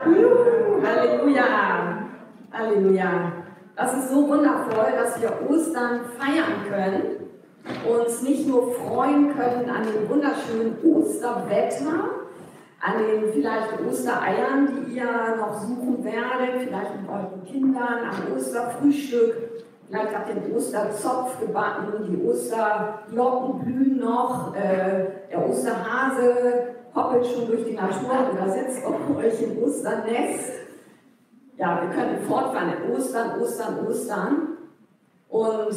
Juhu, Halleluja, Halleluja. Das ist so wundervoll, dass wir Ostern feiern können, uns nicht nur freuen können an dem wunderschönen Osterwetter, an den vielleicht Ostereiern, die ihr noch suchen werdet, vielleicht mit euren Kindern, am Osterfrühstück, vielleicht habt ihr den Osterzopf gebacken, die Osterglocken blühen noch, der Osterhase hoppelt schon durch die Natur oder sitzt auf euch im Osternest. Ja, wir können fortfahren in Ostern, Ostern, Ostern. Und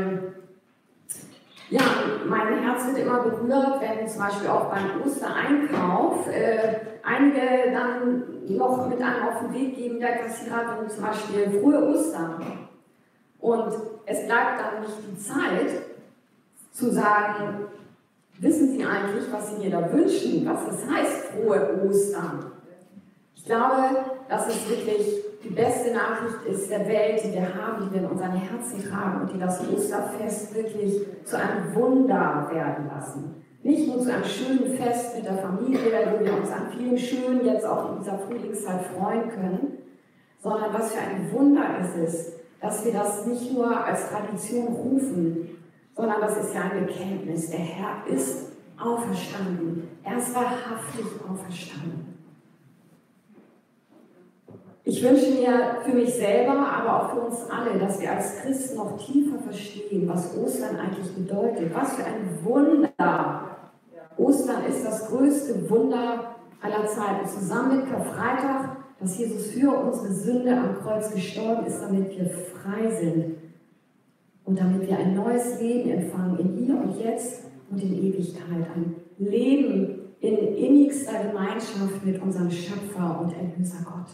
ja, mein Herz wird immer berührt, wenn zum Beispiel auch beim Ostereinkauf einige dann noch mit einem auf den Weg geben, der Kassiererin zum Beispiel frohe Ostern. Und es bleibt dann nicht die Zeit zu sagen, wissen Sie eigentlich, was Sie mir da wünschen, was es heißt, frohe Ostern? Ich glaube, dass es wirklich die beste Nachricht ist der Welt, die wir haben, die wir in unseren Herzen tragen und die das Osterfest wirklich zu einem Wunder werden lassen. Nicht nur zu einem schönen Fest mit der Familie, wo wir uns an vielen schönen jetzt auch in dieser Frühlingszeit freuen können, sondern was für ein Wunder ist es, dass wir das nicht nur als Tradition rufen, sondern das ist ja ein Bekenntnis. Der Herr ist auferstanden. Er ist wahrhaftig auferstanden. Ich wünsche mir für mich selber, aber auch für uns alle, dass wir als Christen noch tiefer verstehen, was Ostern eigentlich bedeutet. Was für ein Wunder! Ostern ist das größte Wunder aller Zeiten. Zusammen mit Karfreitag, dass Jesus für unsere Sünde am Kreuz gestorben ist, damit wir frei sind. Und damit wir ein neues Leben empfangen, in Hier und Jetzt und in Ewigkeit. Ein Leben in innigster Gemeinschaft mit unserem Schöpfer und Erlöser Gott.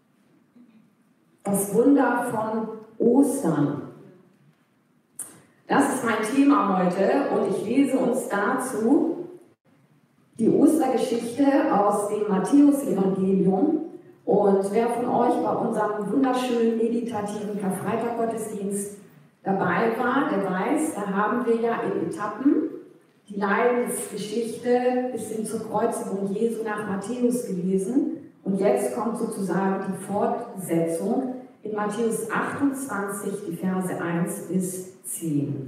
Das Wunder von Ostern. Das ist mein Thema heute und ich lese uns dazu die Ostergeschichte aus dem Matthäus-Evangelium. Und wer von euch bei unserem wunderschönen meditativen Karfreitag-Gottesdienst dabei war, der weiß, da haben wir ja in Etappen die Leidensgeschichte bis hin zur Kreuzigung Jesu nach Matthäus gelesen. Und jetzt kommt sozusagen die Fortsetzung in Matthäus 28, die Verse 1 bis 10.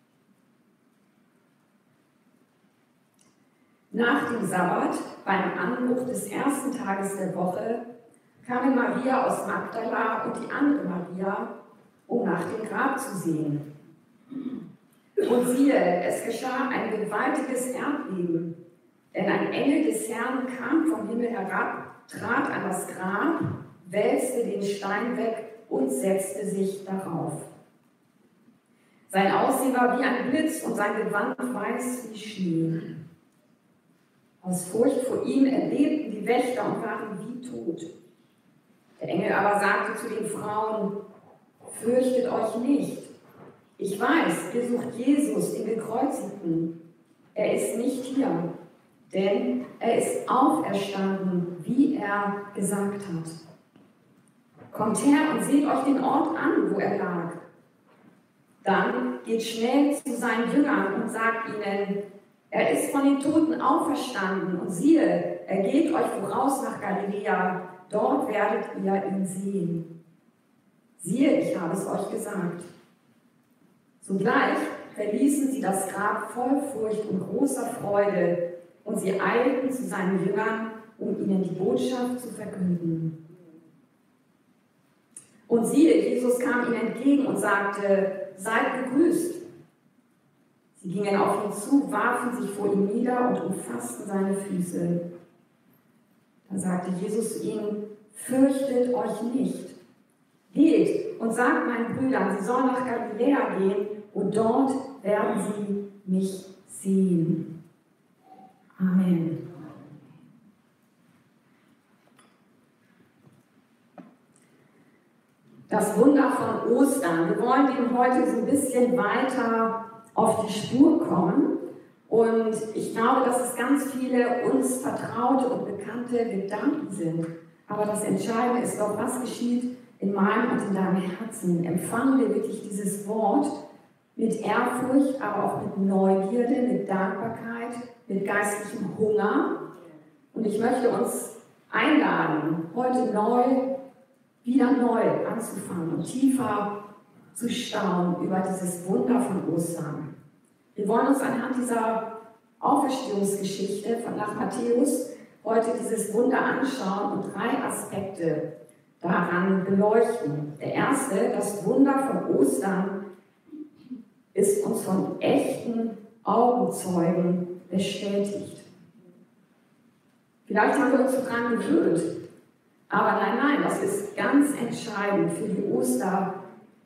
Nach dem Sabbat, beim Anbruch des ersten Tages der Woche, kamen Maria aus Magdala und die andere Maria, um nach dem Grab zu sehen. Und siehe, es geschah ein gewaltiges Erdbeben, denn ein Engel des Herrn kam vom Himmel herab, trat an das Grab, wälzte den Stein weg und setzte sich darauf. Sein Aussehen war wie ein Blitz und sein Gewand weiß wie Schnee. Aus Furcht vor ihm erbebten die Wächter und waren wie tot. Der Engel aber sagte zu den Frauen: Fürchtet euch nicht. Ich weiß, ihr sucht Jesus, den Gekreuzigten. Er ist nicht hier, denn er ist auferstanden, wie er gesagt hat. Kommt her und seht euch den Ort an, wo er lag. Dann geht schnell zu seinen Jüngern und sagt ihnen: Er ist von den Toten auferstanden und siehe, er geht euch voraus nach Galiläa, dort werdet ihr ihn sehen. Siehe, ich habe es euch gesagt. Sogleich verließen sie das Grab voll Furcht und großer Freude und sie eilten zu seinen Jüngern, um ihnen die Botschaft zu verkünden. Und siehe, Jesus kam ihnen entgegen und sagte: Seid gegrüßt. Sie gingen auf ihn zu, warfen sich vor ihm nieder und umfassten seine Füße. Da sagte Jesus zu ihnen: Fürchtet euch nicht. Geht und sagt meinen Brüdern, sie sollen nach Galiläa gehen und dort werden sie mich sehen. Amen. Das Wunder von Ostern. Wir wollen dem heute so ein bisschen weiter auf die Spur kommen. Und ich glaube, dass es ganz viele uns vertraute und bekannte Gedanken sind. Aber das Entscheidende ist doch, was geschieht in meinem und in deinem Herzen. Empfangen wir wirklich dieses Wort mit Ehrfurcht, aber auch mit Neugierde, mit Dankbarkeit, mit geistlichem Hunger. Und ich möchte uns einladen, heute wieder neu anzufangen und tiefer zu staunen über dieses Wunder von Ostern. Wir wollen uns anhand dieser Auferstehungsgeschichte nach Matthäus heute dieses Wunder anschauen und 3 Aspekte daran beleuchten. Der erste, das Wunder von Ostern, ist uns von echten Augenzeugen bestätigt. Vielleicht haben wir uns daran gewöhnt, aber nein, das ist ganz entscheidend für die Osterfreude,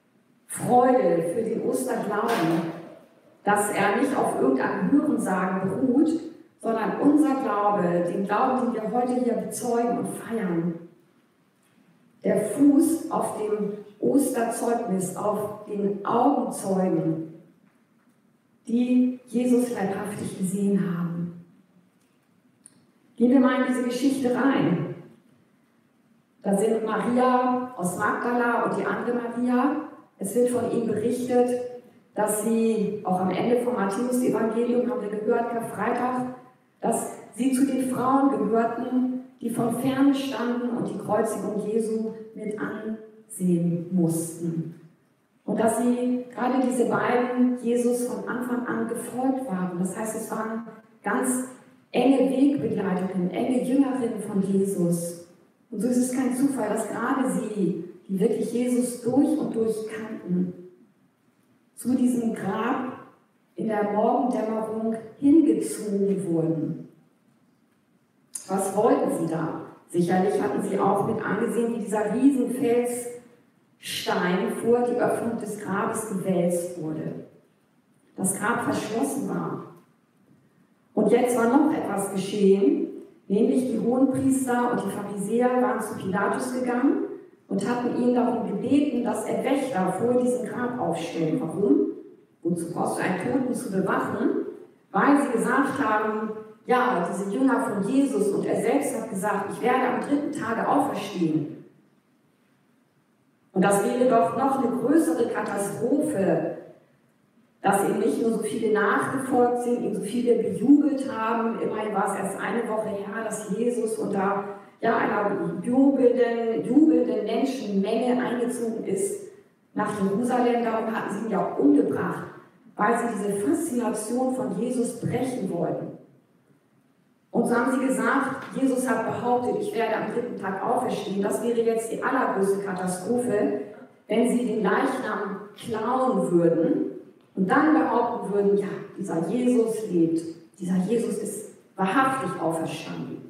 für den Osterglauben, dass er nicht auf irgendeinem Hörensagen beruht, sondern unser Glaube, den Glauben, den wir heute hier bezeugen und feiern, der Fuß auf dem Osterzeugnis, auf den Augenzeugen, die Jesus leibhaftig gesehen haben. Gehen wir mal in diese Geschichte rein. Da sind Maria aus Magdala und die andere Maria. Es wird von ihnen berichtet, dass sie, auch am Ende vom Matthäus-Evangelium haben wir gehört, Karfreitag, dass sie zu den Frauen gehörten, die von Ferne standen und die Kreuzigung Jesu mit ansehen mussten. Und dass sie, gerade diese beiden, Jesus von Anfang an gefolgt waren. Das heißt, es waren ganz enge Wegbegleiterinnen, enge Jüngerinnen von Jesus. Und so ist es kein Zufall, dass gerade sie, die wirklich Jesus durch und durch kannten, zu diesem Grab in der Morgendämmerung hingezogen wurden. Was wollten sie da? Sicherlich hatten sie auch mit angesehen, wie dieser Riesenfelsstein vor die Öffnung des Grabes gewälzt wurde. Das Grab verschlossen war. Und jetzt war noch etwas geschehen, nämlich die Hohenpriester und die Pharisäer waren zu Pilatus gegangen und hatten ihn darum gebeten, dass er Wächter vor diesem Grab aufstellt. Warum? Wozu brauchst du einen Toten zu bewachen? Weil sie gesagt haben, ja, diese Jünger von Jesus und er selbst hat gesagt, ich werde am 3. Tage auferstehen. Und das wäre doch noch eine größere Katastrophe, dass ihm nicht nur so viele nachgefolgt sind, ihm so viele bejubelt haben. Immerhin war es erst eine Woche her, dass Jesus unter einer jubelnden Menschenmenge eingezogen ist nach Jerusalem. Darum hatten sie ihn ja auch umgebracht, weil sie diese Faszination von Jesus brechen wollten. Und so haben sie gesagt, Jesus hat behauptet, ich werde am 3. Tag auferstehen. Das wäre jetzt die allergrößte Katastrophe, wenn sie den Leichnam klauen würden und dann behaupten würden, ja, dieser Jesus lebt, dieser Jesus ist wahrhaftig auferstanden.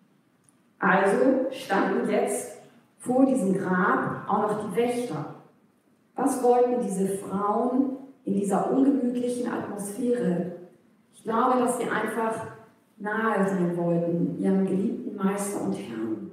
Also standen jetzt vor diesem Grab auch noch die Wächter. Was wollten diese Frauen in dieser ungemütlichen Atmosphäre? Ich glaube, dass sie einfach nahe sein wollten, ihrem geliebten Meister und Herrn.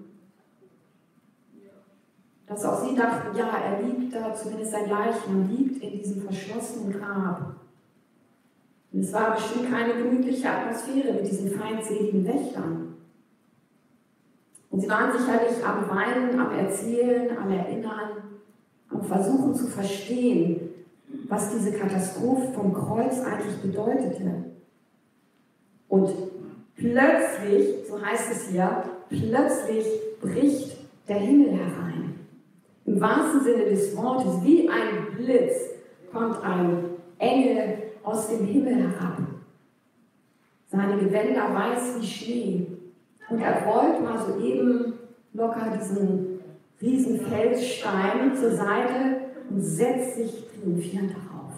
Dass auch sie dachten, ja, er liegt da, zumindest sein Leichnam liegt in diesem verschlossenen Grab. Und es war bestimmt keine gemütliche Atmosphäre mit diesen feindseligen Wächtern. Und sie waren sicherlich am Weinen, am Erzählen, am Erinnern, am Versuchen zu verstehen, was diese Katastrophe vom Kreuz eigentlich bedeutete. Und plötzlich, so heißt es hier, plötzlich bricht der Himmel herein. Im wahrsten Sinne des Wortes, wie ein Blitz, kommt ein Engel aus dem Himmel herab. Seine Gewänder weiß wie Schnee. Und er rollt mal soeben locker diesen riesen Felsstein zur Seite und setzt sich triumphierend darauf.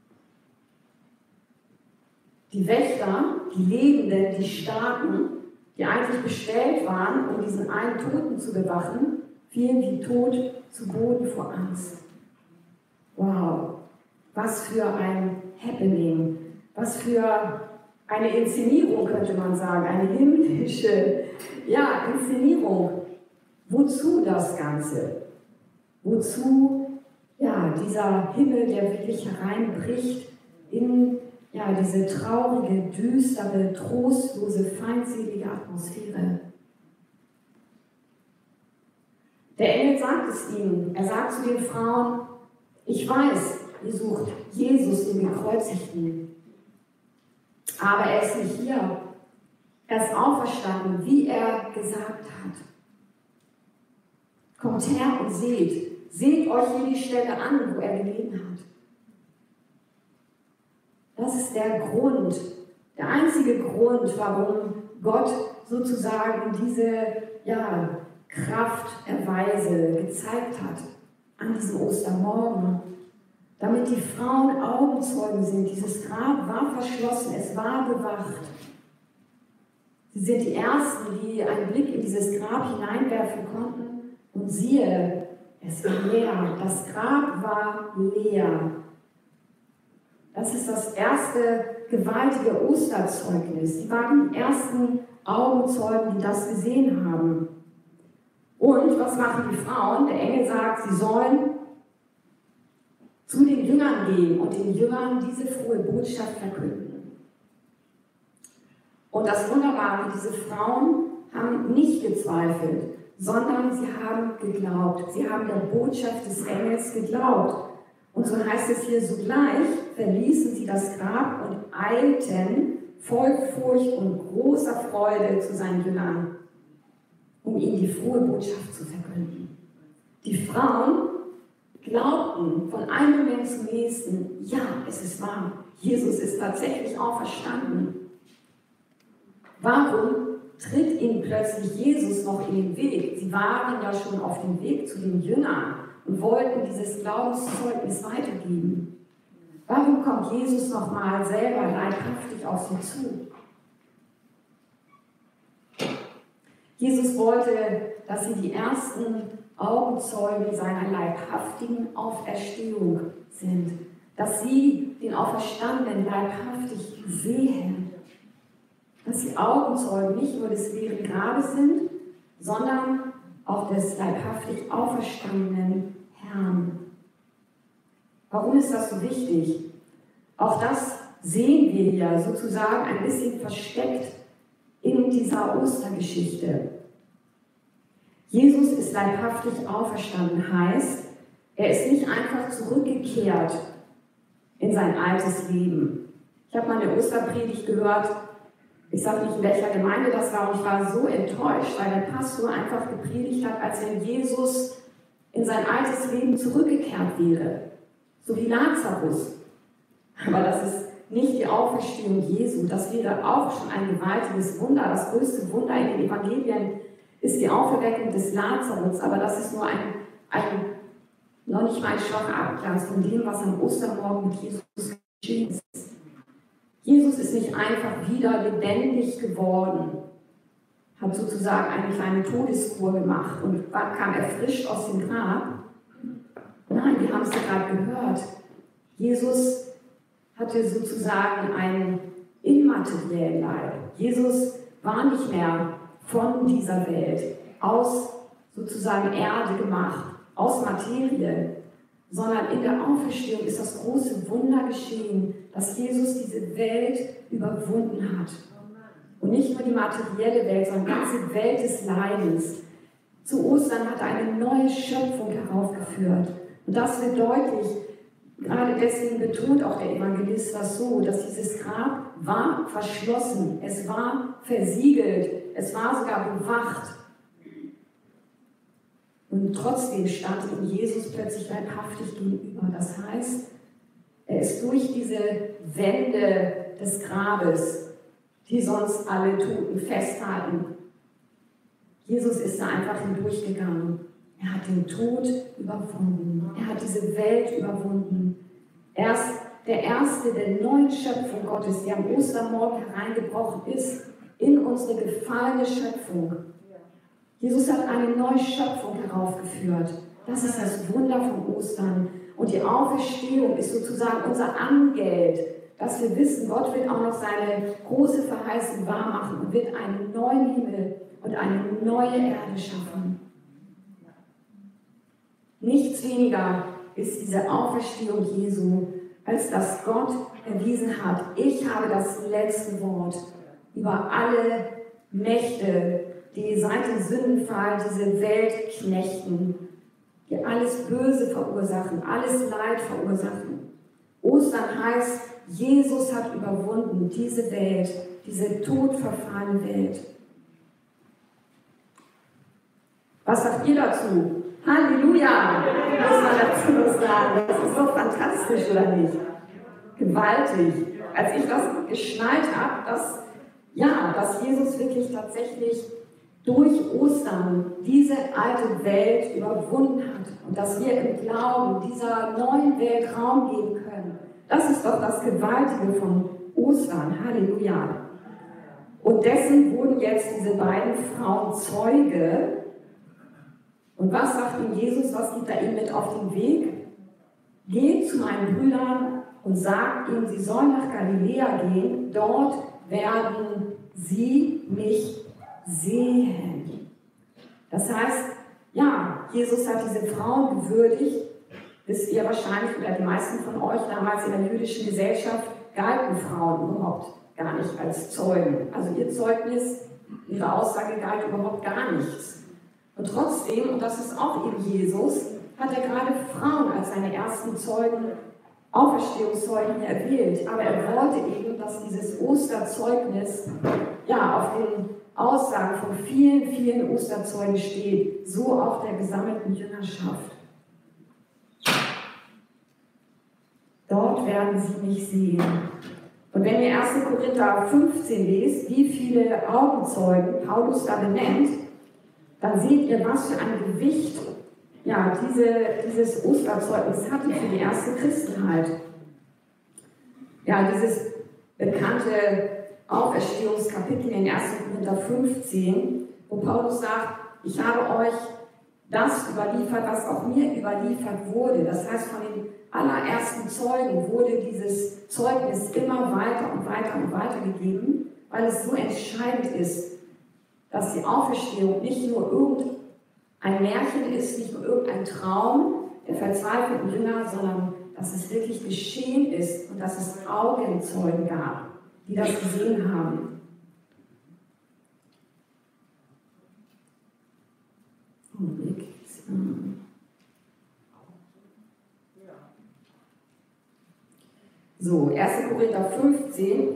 Die Wächter, die Lebenden, die Starken, die eigentlich bestellt waren, um diesen einen Toten zu bewachen, fielen wie tot zu Boden vor Angst. Wow, was für ein Happening, was für eine Inszenierung, könnte man sagen, eine himmlische Inszenierung. Wozu das Ganze? Wozu dieser Himmel, der wirklich hereinbricht in diese traurige, düstere, trostlose, feindselige Atmosphäre? Der Engel sagt es ihnen. Er sagt zu den Frauen, ich weiß, ihr sucht Jesus, den Gekreuzigten. Aber er ist nicht hier. Er ist auferstanden, wie er gesagt hat. Kommt her und seht. Seht euch hier die Stelle an, wo er gelegen hat. Das ist der Grund, der einzige Grund, warum Gott sozusagen diese Krafterweise gezeigt hat an diesem Ostermorgen. Damit die Frauen Augenzeugen sind. Dieses Grab war verschlossen, es war bewacht. Sie sind die Ersten, die einen Blick in dieses Grab hineinwerfen konnten. Und siehe, es war leer. Das Grab war leer. Das ist das erste gewaltige Osterzeugnis. Sie waren die ersten Augenzeugen, die das gesehen haben. Und was machen die Frauen? Der Engel sagt, sie sollen zu den Jüngern gehen und den Jüngern diese frohe Botschaft verkünden. Und das Wunderbare, diese Frauen haben nicht gezweifelt, sondern sie haben geglaubt. Sie haben der Botschaft des Engels geglaubt. Und so heißt es hier, sogleich verließen sie das Grab und eilten voll Furcht und großer Freude zu seinen Jüngern, um ihnen die frohe Botschaft zu verkünden. Die Frauen glaubten von einem Moment zum nächsten, ja, es ist wahr, Jesus ist tatsächlich auferstanden. Warum tritt ihnen plötzlich Jesus noch in den Weg? Sie waren ja schon auf dem Weg zu den Jüngern und wollten dieses Glaubenszeugnis weitergeben. Warum kommt Jesus nochmal selber leibhaftig auf sie zu? Jesus wollte, dass sie die ersten Augenzeugen seiner leibhaftigen Auferstehung sind, dass sie den Auferstandenen leibhaftig sehen, dass sie Augenzeugen nicht nur des leeren Grabes sind, sondern auch des leibhaftig auferstandenen Herrn. Warum ist das so wichtig? Auch das sehen wir hier sozusagen ein bisschen versteckt in dieser Ostergeschichte. Jesus ist leibhaftig auferstanden, heißt, er ist nicht einfach zurückgekehrt in sein altes Leben. Ich habe mal eine Osterpredigt gehört, ich sage nicht, in welcher Gemeinde das war, und ich war so enttäuscht, weil der Pastor einfach gepredigt hat, als wenn Jesus in sein altes Leben zurückgekehrt wäre, so wie Lazarus. Aber das ist nicht die Auferstehung Jesu, das wäre auch schon ein gewaltiges Wunder. Das größte Wunder in den Evangelien ist die Auferweckung des Lazarus, aber das ist nur noch nicht mal ein schwacher Abglanz von dem, was am Ostermorgen mit Jesus geschehen ist. Jesus ist nicht einfach wieder lebendig geworden, hat sozusagen eine kleine Todeskur gemacht und kam erfrischt aus dem Grab. Nein, wir haben es ja gerade gehört. Jesus hatte sozusagen einen immateriellen Leib. Jesus war nicht mehr von dieser Welt, aus sozusagen Erde gemacht, aus Materie, sondern in der Auferstehung ist das große Wunder geschehen, dass Jesus diese Welt überwunden hat. Und nicht nur die materielle Welt, sondern die ganze Welt des Leidens. Zu Ostern hat er eine neue Schöpfung heraufgeführt. Und das wird deutlich. Gerade deswegen betont auch der Evangelist das so, dass dieses Grab war verschlossen, es war versiegelt, es war sogar bewacht. Und trotzdem stand ihm Jesus plötzlich leibhaftig gegenüber. Das heißt, er ist durch diese Wände des Grabes, die sonst alle Toten festhalten. Jesus ist da einfach hindurchgegangen. Er hat den Tod überwunden. Er hat diese Welt überwunden. Er ist der Erste der neuen Schöpfung Gottes, der am Ostermorgen hereingebrochen ist in unsere gefallene Schöpfung. Jesus hat eine neue Schöpfung heraufgeführt. Das ist das Wunder von Ostern. Und die Auferstehung ist sozusagen unser Angeld, dass wir wissen, Gott wird auch noch seine große Verheißung wahrmachen und wird einen neuen Himmel und eine neue Erde schaffen. Nichts weniger ist diese Auferstehung Jesu, als dass Gott erwiesen hat, ich habe das letzte Wort über alle Mächte, die seit dem Sündenfall diese Welt knechten, die alles Böse verursachen, alles Leid verursachen. Ostern heißt, Jesus hat überwunden diese Welt, diese todverfallene Welt. Was sagt ihr dazu? Halleluja, muss man dazu noch sagen. Das ist so fantastisch, oder nicht? Gewaltig. Als ich das geschnallt habe, dass Jesus wirklich tatsächlich durch Ostern diese alte Welt überwunden hat und dass wir im Glauben dieser neuen Welt Raum geben können. Das ist doch das Gewaltige von Ostern. Halleluja. Und dessen wurden jetzt diese beiden Frauen Zeuge. Und was sagt ihnen Jesus, was gibt er ihnen mit auf den Weg? Geht zu meinen Brüdern und sagt ihnen, sie sollen nach Galiläa gehen, dort werden sie mich sehen. Das heißt, ja, Jesus hat diese Frauen gewürdigt, wisst ihr wahrscheinlich, oder die meisten von euch damals in der jüdischen Gesellschaft, galten Frauen überhaupt gar nicht als Zeugen. Also ihr Zeugnis, ihre Aussage galt überhaupt gar nichts. Und trotzdem, und das ist auch eben Jesus, hat er gerade Frauen als seine ersten Zeugen, Auferstehungszeugen erwählt. Aber er wollte eben, dass dieses Osterzeugnis auf den Aussagen von vielen, vielen Osterzeugen steht, so auch der gesammelten Jüngerschaft. Dort werden sie mich sehen. Und wenn ihr 1. Korinther 15 lest, wie viele Augenzeugen Paulus da benennt, dann seht ihr, was für ein Gewicht dieses Osterzeugnis hatte für die erste Christenheit. Ja, dieses bekannte Auferstehungskapitel in 1. Korinther 15, wo Paulus sagt, ich habe euch das überliefert, was auch mir überliefert wurde. Das heißt, von den allerersten Zeugen wurde dieses Zeugnis immer weiter und weiter und weiter gegeben, weil es so entscheidend ist, dass die Auferstehung nicht nur irgendein Märchen ist, nicht nur irgendein Traum der verzweifelten Jünger, sondern dass es wirklich geschehen ist und dass es Augenzeugen gab, die das gesehen haben. So, 1. Korinther 15,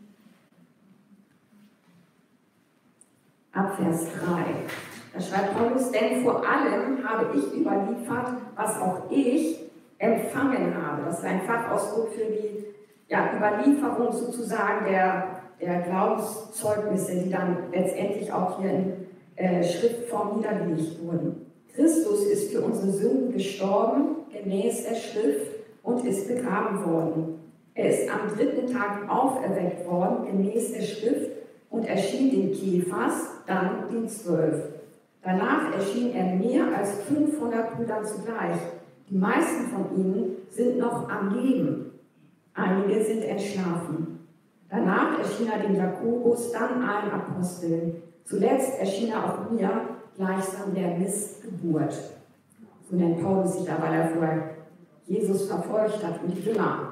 ab Vers 3. Da schreibt Paulus, denn vor allem habe ich überliefert, was auch ich empfangen habe. Das ist ein Fachausdruck für die Überlieferung sozusagen der Glaubenszeugnisse, die dann letztendlich auch hier in Schriftform niedergelegt wurden. Christus ist für unsere Sünden gestorben, gemäß der Schrift, und ist begraben worden. Er ist am 3. Tag auferweckt worden, gemäß der Schrift, und erschien den Kephas, dann den 12. Danach erschien er mehr als 500 Brüdern zugleich. Die meisten von ihnen sind noch am Leben. Einige sind entschlafen. Danach erschien er dem Jakobus, dann allen Aposteln. Zuletzt erschien er auch mir, gleichsam der Missgeburt. So nennt Paulus sich da, weil er vorher Jesus verfolgt hat und die Jünger.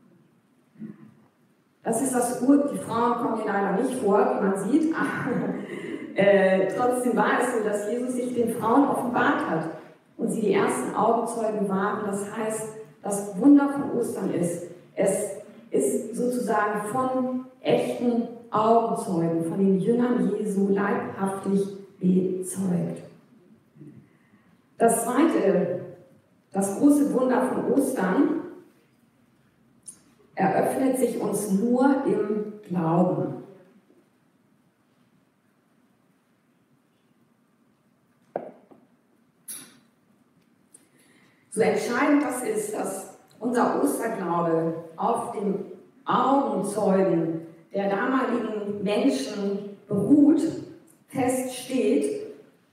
Das ist das die Frauen kommen hier leider nicht vor, wie man sieht. Trotzdem war es so, dass Jesus sich den Frauen offenbart hat und sie die ersten Augenzeugen waren. Das heißt, das Wunder von Ostern ist, es ist sozusagen von echten Augenzeugen, von den Jüngern Jesu leibhaftig bezeugt. Das zweite, das große Wunder von Ostern, eröffnet sich uns nur im Glauben. So entscheidend das ist, dass unser Osterglaube auf dem Augenzeugen der damaligen Menschen beruht, feststeht,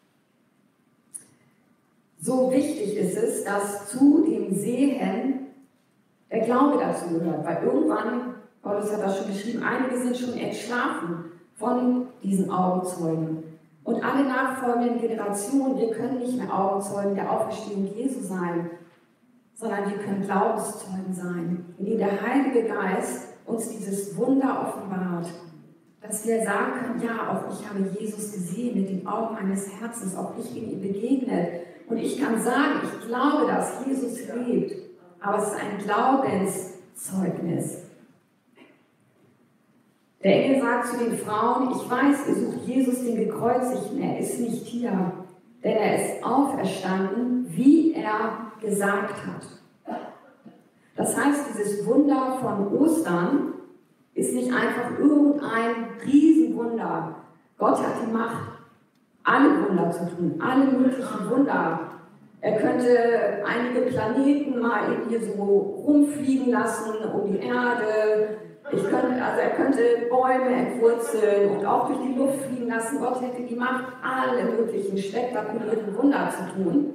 so wichtig ist es, dass zu dem Sehen der Glaube dazu gehört, weil irgendwann, Paulus hat das schon geschrieben, einige sind schon entschlafen von diesen Augenzeugen. Und alle nachfolgenden Generationen, wir können nicht mehr Augenzeugen der Auferstehung Jesu sein, sondern wir können Glaubenszeugen sein, indem der Heilige Geist uns dieses Wunder offenbart, dass wir sagen können, ja, auch ich habe Jesus gesehen mit den Augen meines Herzens, auch ich bin ihm begegnet. Und ich kann sagen, ich glaube, dass Jesus lebt. Aber es ist ein Glaubenszeugnis. Der Engel sagt zu den Frauen, ich weiß, ihr sucht Jesus, den Gekreuzigten, er ist nicht hier. denn er ist auferstanden, wie er gesagt hat. Das heißt, dieses Wunder von Ostern ist nicht einfach irgendein Riesenwunder. Gott hat die Macht, alle Wunder zu tun, alle möglichen Wunder. Er könnte einige Planeten mal eben hier so rumfliegen lassen um die Erde. Er könnte Bäume entwurzeln und auch durch die Luft fliegen lassen. Gott hätte die Macht, alle möglichen spektakulären Wunder zu tun.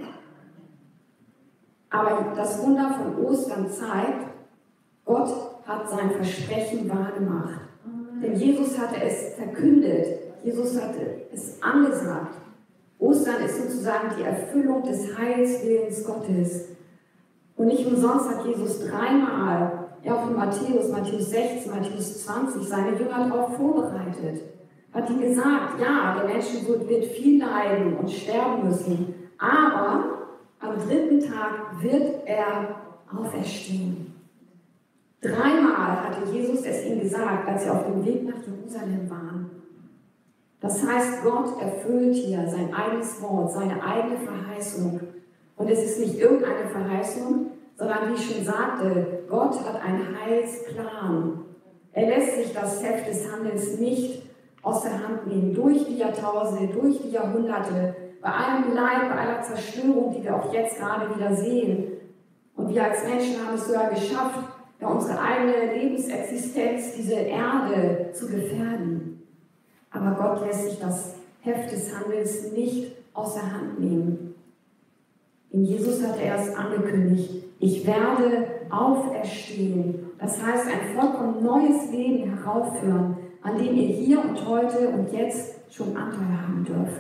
Aber das Wunder von Ostern zeigt, Gott hat sein Versprechen wahrgemacht. Denn Jesus hatte es verkündet, Jesus hatte es angesagt. Ostern ist sozusagen die Erfüllung des Heilswillens Gottes. Und nicht umsonst hat Jesus dreimal, ja auch in Matthäus 16, Matthäus 20, seine Jünger darauf vorbereitet. Hat ihnen gesagt, ja, der Menschensohn wird viel leiden und sterben müssen, aber am 3. Tag wird er auferstehen. Dreimal hatte Jesus es ihnen gesagt, als sie auf dem Weg nach Jerusalem waren. Das heißt, Gott erfüllt hier sein eigenes Wort, seine eigene Verheißung. Und es ist nicht irgendeine Verheißung, sondern wie ich schon sagte, Gott hat einen Heilsplan. Er lässt sich das Heft des Handelns nicht aus der Hand nehmen, durch die Jahrtausende, durch die Jahrhunderte, bei allem Leid, bei aller Zerstörung, die wir auch jetzt gerade wieder sehen. Und wir als Menschen haben es sogar geschafft, ja, unsere eigene Lebensexistenz, diese Erde zu gefährden. Aber Gott lässt sich das Heft des Handels nicht aus der Hand nehmen. In Jesus hat er es angekündigt, ich werde auferstehen. Das heißt, ein vollkommen neues Leben heraufführen, an dem ihr hier und heute und jetzt schon Anteil haben dürft.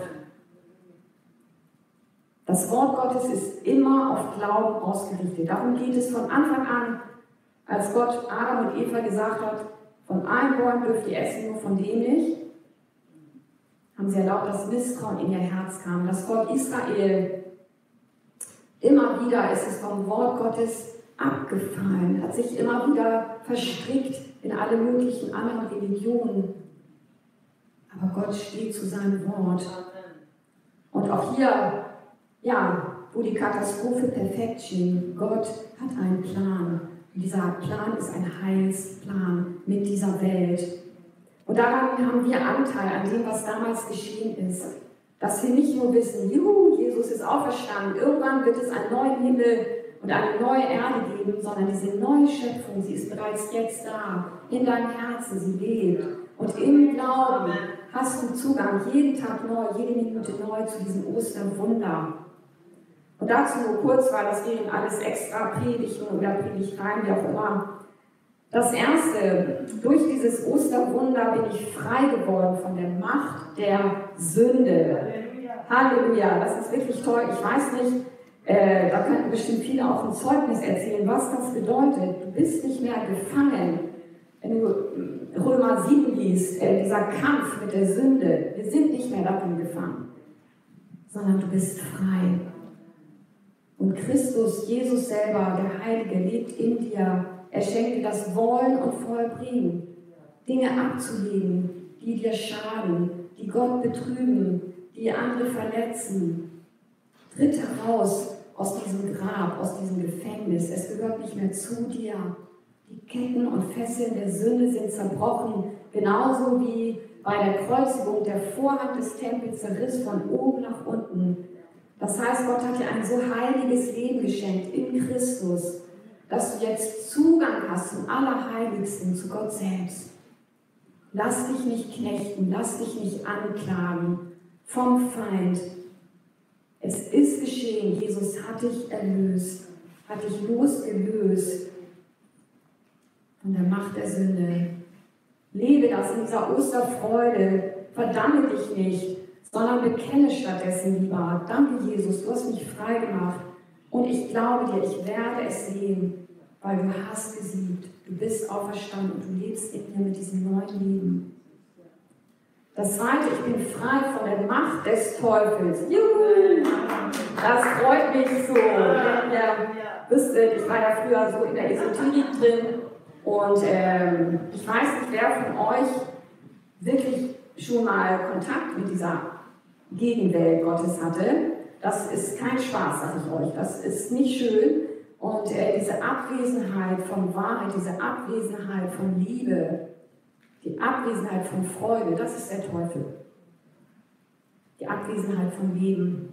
Das Wort Gottes ist immer auf Glauben ausgerichtet. Darum geht es von Anfang an, als Gott Adam und Eva gesagt hat, von einem Baum dürft ihr essen, nur von dem nicht, haben sie erlaubt, dass Misstrauen in ihr Herz kam. Das Volk Israel, immer wieder ist es vom Wort Gottes abgefallen, hat sich immer wieder verstrickt in alle möglichen anderen Religionen. Aber Gott steht zu seinem Wort. Und auch hier, ja, wo die Katastrophe perfekt schien, Gott hat einen Plan. Und dieser Plan ist ein Heilsplan mit dieser Welt. Und daran haben wir Anteil an dem, was damals geschehen ist. Dass wir nicht nur wissen, juhu, Jesus ist auferstanden, irgendwann wird es einen neuen Himmel und eine neue Erde geben, sondern diese neue Schöpfung, sie ist bereits jetzt da, in deinem Herzen, sie lebt. Und im Glauben hast du Zugang, jeden Tag neu, jede Minute neu zu diesem Osterwunder. Und dazu nur kurz, weil das wären alles extra Predigten oder Predigtreihen, wie auch immer. Das Erste, durch dieses Osterwunder bin ich frei geworden von der Macht der Sünde. Halleluja, das ist wirklich toll. Ich weiß nicht, da könnten bestimmt viele auch ein Zeugnis erzählen, was das bedeutet. Du bist nicht mehr gefangen. Wenn du Römer 7 liest, dieser Kampf mit der Sünde, wir sind nicht mehr darin gefangen, sondern du bist frei. Und Christus, Jesus selber, der Heilige, lebt in dir. Er schenkt dir das Wollen und Vollbringen, Dinge abzulegen, die dir schaden, die Gott betrüben, die andere verletzen. Tritt heraus aus diesem Grab, aus diesem Gefängnis. Es gehört nicht mehr zu dir. Die Ketten und Fesseln der Sünde sind zerbrochen, genauso wie bei der Kreuzigung der Vorhang des Tempels zerriss von oben nach unten. Das heißt, Gott hat dir ein so heiliges Leben geschenkt in Christus, dass du jetzt Zugang hast zum Allerheiligsten, zu Gott selbst. Lass dich nicht knechten, lass dich nicht anklagen vom Feind. Es ist geschehen, Jesus hat dich erlöst, hat dich losgelöst von der Macht der Sünde. Lebe das in dieser Osterfreude, verdamme dich nicht, sondern bekenne stattdessen lieber, danke Jesus, du hast mich frei gemacht und ich glaube dir, ich werde es sehen, weil du hast gesiegt, du bist auferstanden und du lebst in mir mit diesem neuen Leben. Das Zweite, ich bin frei von der Macht des Teufels. Juhu! Das freut mich so. Ihr wisst, ich war ja früher so in der Esoterik drin und ich weiß nicht, wer von euch wirklich schon mal Kontakt mit dieser Gegenwelt Gottes hatte. Das ist kein Spaß, sage ich euch. Das ist nicht schön. Und diese Abwesenheit von Wahrheit, diese Abwesenheit von Liebe, die Abwesenheit von Freude, das ist der Teufel. Die Abwesenheit von Leben.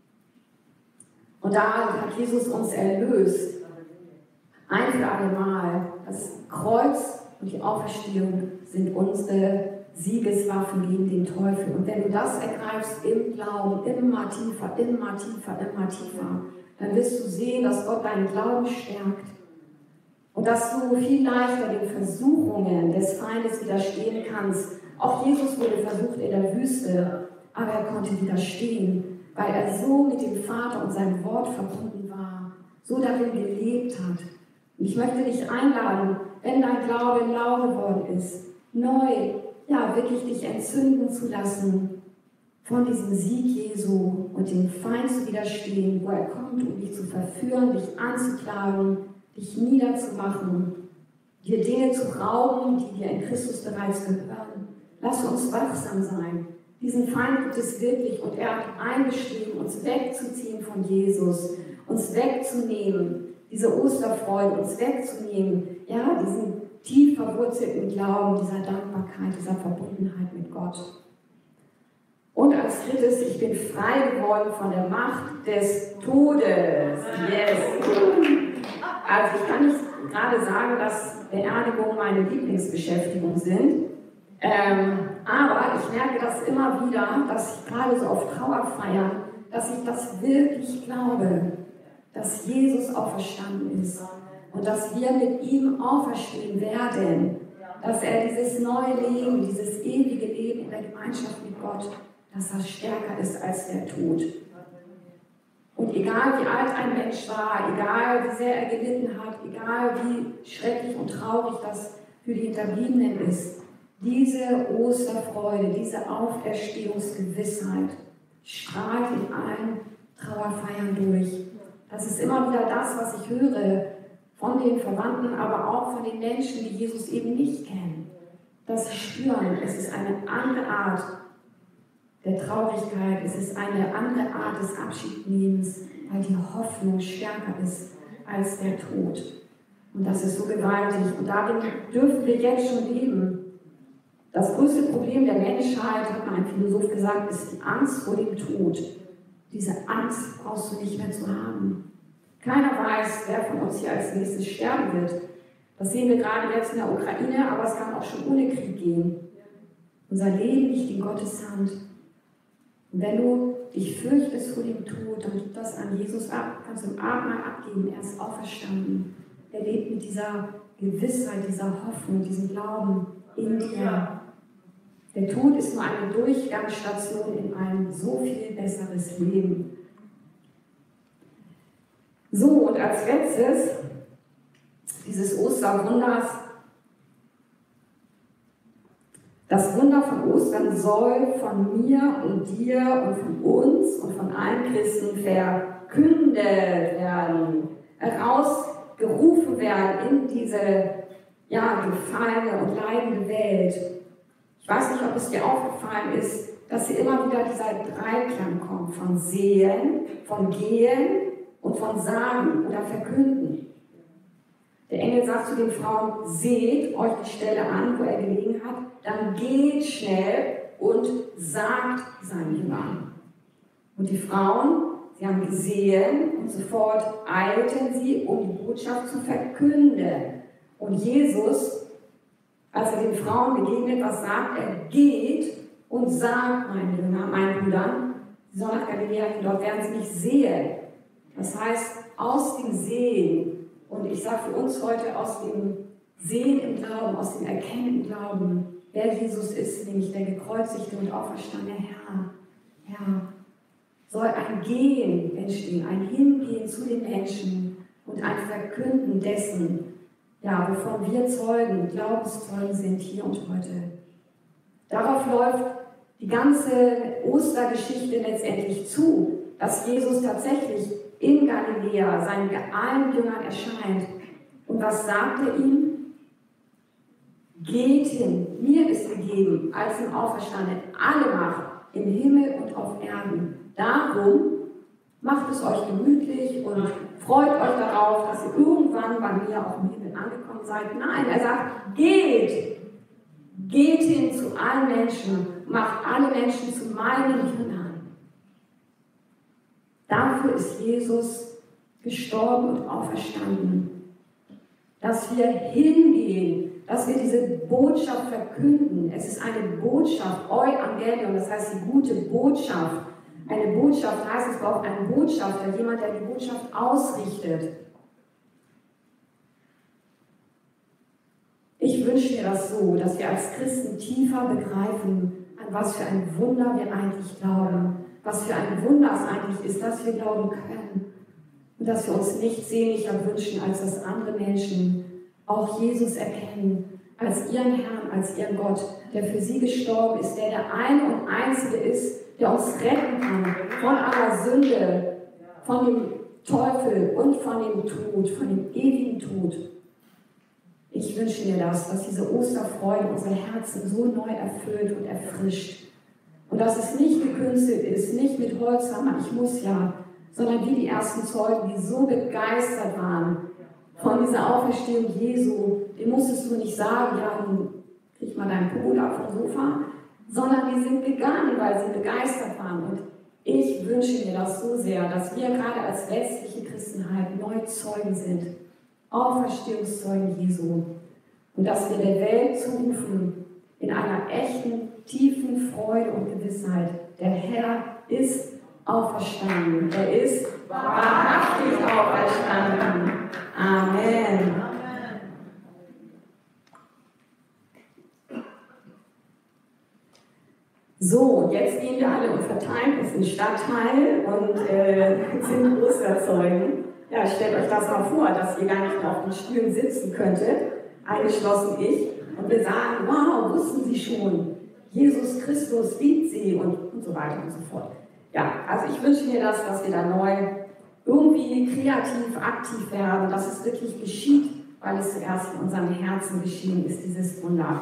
Und da hat Jesus uns erlöst. Ein für alle Mal. Das Kreuz und die Auferstehung sind unsere Siegeswaffen gegen den Teufel. Und wenn du das ergreifst im Glauben, immer tiefer, immer tiefer, immer tiefer, dann wirst du sehen, dass Gott deinen Glauben stärkt und dass du viel leichter den Versuchungen des Feindes widerstehen kannst. Auch Jesus wurde versucht in der Wüste, aber er konnte widerstehen, weil er so mit dem Vater und seinem Wort verbunden war, so darin gelebt hat. Und ich möchte dich einladen, wenn dein Glaube lau geworden ist, neu, wirklich dich entzünden zu lassen von diesem Sieg Jesu und dem Feind zu widerstehen, wo er kommt, um dich zu verführen, dich anzuklagen, dich niederzumachen, dir Dinge zu rauben, die dir in Christus bereits gehören. Lass uns wachsam sein. Diesen Feind gibt es wirklich und er hat eingeschrieben, uns wegzuziehen von Jesus, uns wegzunehmen, diese Osterfreude uns wegzunehmen, diesen tief verwurzelten Glauben, dieser Dankbarkeit, dieser Verbundenheit mit Gott. Und als drittes, ich bin frei geworden von der Macht des Todes. Yes! Also ich kann nicht gerade sagen, dass Beerdigungen meine Lieblingsbeschäftigung sind, aber ich merke das immer wieder, dass ich gerade so auf Trauerfeiern, dass ich das wirklich glaube, dass Jesus auferstanden ist. Und dass wir mit ihm auferstehen werden, dass er dieses neue Leben, dieses ewige Leben in der Gemeinschaft mit Gott, dass das stärker ist als der Tod. Und egal wie alt ein Mensch war, egal wie sehr er gelitten hat, egal wie schrecklich und traurig das für die Hinterbliebenen ist, diese Osterfreude, diese Auferstehungsgewissheit strahlt in allen Trauerfeiern durch. Das ist immer wieder das, was ich höre, von den Verwandten, aber auch von den Menschen, die Jesus eben nicht kennen. Dass sie spüren, es ist eine andere Art der Traurigkeit, es ist eine andere Art des Abschiednehmens, weil die Hoffnung stärker ist als der Tod. Und das ist so gewaltig. Und darin dürfen wir jetzt schon leben. Das größte Problem der Menschheit, hat mal ein Philosoph gesagt, ist die Angst vor dem Tod. Diese Angst brauchst du nicht mehr zu haben. Keiner weiß, wer von uns hier als nächstes sterben wird. Das sehen wir gerade jetzt in der Ukraine, aber es kann auch schon ohne Krieg gehen. Unser Leben liegt in Gottes Hand. Und wenn du dich fürchtest vor dem Tod, dann gib das an Jesus ab, kannst du im Abendmahl abgeben, er ist auferstanden. Er lebt mit dieser Gewissheit, dieser Hoffnung, diesem Glauben in dir. Der Tod ist nur eine Durchgangsstation in ein so viel besseres Leben. So, und als letztes, dieses Osterwunders. Das Wunder von Ostern soll von mir und dir und von uns und von allen Christen verkündet werden, herausgerufen werden in diese gefallene und leidende Welt. Ich weiß nicht, ob es dir aufgefallen ist, dass hier immer wieder dieser Dreiklang kommt von Sehen, von Gehen und von Sagen oder Verkünden. Der Engel sagt zu den Frauen, seht euch die Stelle an, wo er gelegen hat, dann geht schnell und sagt seinen Jüngern. Und die Frauen, sie haben gesehen und sofort eilten sie, um die Botschaft zu verkünden. Und Jesus, als er den Frauen begegnet, was sagt er? Geht und sagt meinen Jüngern, meinen Brüdern, sie sollen nach Galiläa gehen, dort werden sie mich sehen. Das heißt, aus dem Sehen, und ich sage für uns heute aus dem Sehen im Glauben, aus dem Erkennen im Glauben, wer Jesus ist, nämlich der gekreuzigte und auferstandene Herr, soll ein Gehen entstehen, ein Hingehen zu den Menschen und ein Verkünden dessen, wovon wir Zeugen, Glaubenszeugen sind hier und heute. Darauf läuft die ganze Ostergeschichte letztendlich zu, dass Jesus tatsächlich in Galiläa seinen allen Jüngern erscheint. Und was sagt er ihnen? Geht hin, mir ist gegeben, als im Auferstandenen, alle Macht im Himmel und auf Erden. Darum Macht es euch gemütlich und freut euch darauf, dass ihr irgendwann bei mir auch im Himmel angekommen seid. Nein, er sagt, geht hin zu allen Menschen, macht alle Menschen zu meinen Jüngern. Dafür ist Jesus gestorben und auferstanden. Dass wir hingehen, dass wir diese Botschaft verkünden. Es ist eine Botschaft, Evangelium, das heißt die gute Botschaft. Eine Botschaft heißt, es braucht einen Botschafter, jemand, der die Botschaft ausrichtet. Ich wünsche mir das so, dass wir als Christen tiefer begreifen, an was für ein Wunder wir eigentlich glauben, was für ein Wunder es eigentlich ist, dass wir glauben können und dass wir uns nichts sehnlicher wünschen, als dass andere Menschen auch Jesus erkennen als ihren Herrn, als ihren Gott, der für sie gestorben ist, der der eine und einzige ist, der uns retten kann von aller Sünde, von dem Teufel und von dem Tod, von dem ewigen Tod. Ich wünsche mir das, dass diese Osterfreude unsere Herzen so neu erfüllt und erfrischt. Und dass es nicht gekünstelt ist, nicht mit Holzhammer, ich muss ja, sondern wie die ersten Zeugen, die so begeistert waren von dieser Auferstehung Jesu, dem musstest du nicht sagen, ja, nun krieg mal deinen Pudel ab vom Sofa, sondern die sind gegangen, weil sie begeistert waren. Und ich wünsche mir das so sehr, dass wir gerade als westliche Christenheit neu Zeugen sind, Auferstehungszeugen Jesu. Und dass wir der Welt zurufen, in einer echten, tiefen Freude und Gewissheit, der Herr ist auferstanden. Er ist wahrhaftig auferstanden. Amen. So, jetzt gehen wir alle und verteilen uns in den Stadtteil und sind Osterzeugen. Ja, stellt euch das mal vor, dass ihr gar nicht mehr auf den Stühlen sitzen könntet, eingeschlossen ich, und wir sagen, wow, wussten Sie schon, Jesus Christus liebt Sie und so weiter und so fort. Ja, also ich wünsche mir das, dass wir da neu irgendwie kreativ, aktiv werden, dass es wirklich geschieht, weil es zuerst in unserem Herzen geschehen ist, dieses Wunder.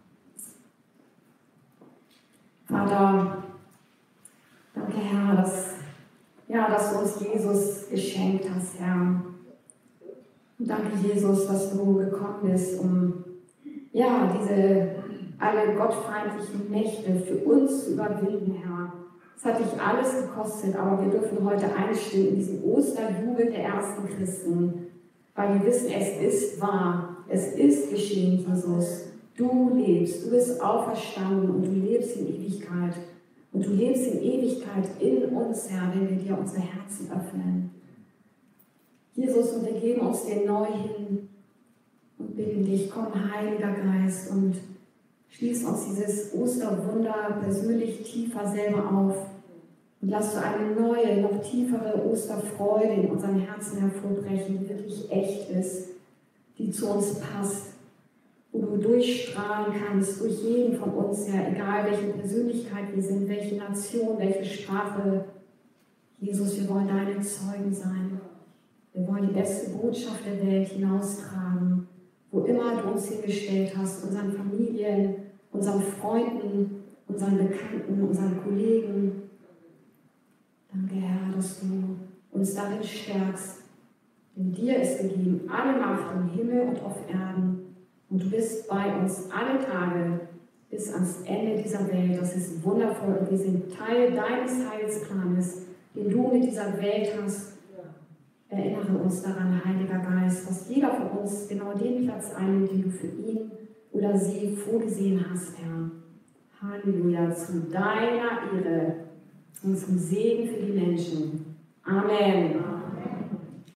Vater, danke Herr, dass du uns Jesus geschenkt hast, Herr. Und danke Jesus, dass du gekommen bist, um diese alle gottfeindlichen Mächte für uns zu überwinden, Herr. Es hat dich alles gekostet, aber wir dürfen heute einstimmen in diesen Osterjubel der ersten Christen, weil wir wissen, es ist wahr, es ist geschehen, Jesus. Du lebst, du bist auferstanden und du lebst in Ewigkeit. Und du lebst in Ewigkeit in uns, Herr, wenn wir dir unsere Herzen öffnen. Jesus, und wir geben uns dir neu hin und bitten dich, komm, Heiliger Geist, und schließ uns dieses Osterwunder persönlich tiefer selber auf. Und lass du eine neue, noch tiefere Osterfreude in unseren Herzen hervorbrechen, die wirklich echt ist, die zu uns passt, wo du durchstrahlen kannst durch jeden von uns, Herr, egal welche Persönlichkeit wir sind, welche Nation, welche Sprache. Jesus, wir wollen deine Zeugen sein. Wir wollen die beste Botschaft der Welt hinaustragen, wo immer du uns hingestellt hast, unseren Familien, unseren Freunden, unseren Bekannten, unseren Kollegen. Danke, Herr, dass du uns darin stärkst. Denn dir ist gegeben alle Macht im Himmel und auf Erden. Und du bist bei uns alle Tage bis ans Ende dieser Welt. Das ist wundervoll. Und wir sind Teil deines Heilsplanes, den du mit dieser Welt hast. Erinnere uns daran, Heiliger Geist, dass jeder von uns genau den Platz einnimmt, den du für ihn oder sie vorgesehen hast, Herr. Halleluja, zu deiner Ehre und zum Segen für die Menschen. Amen.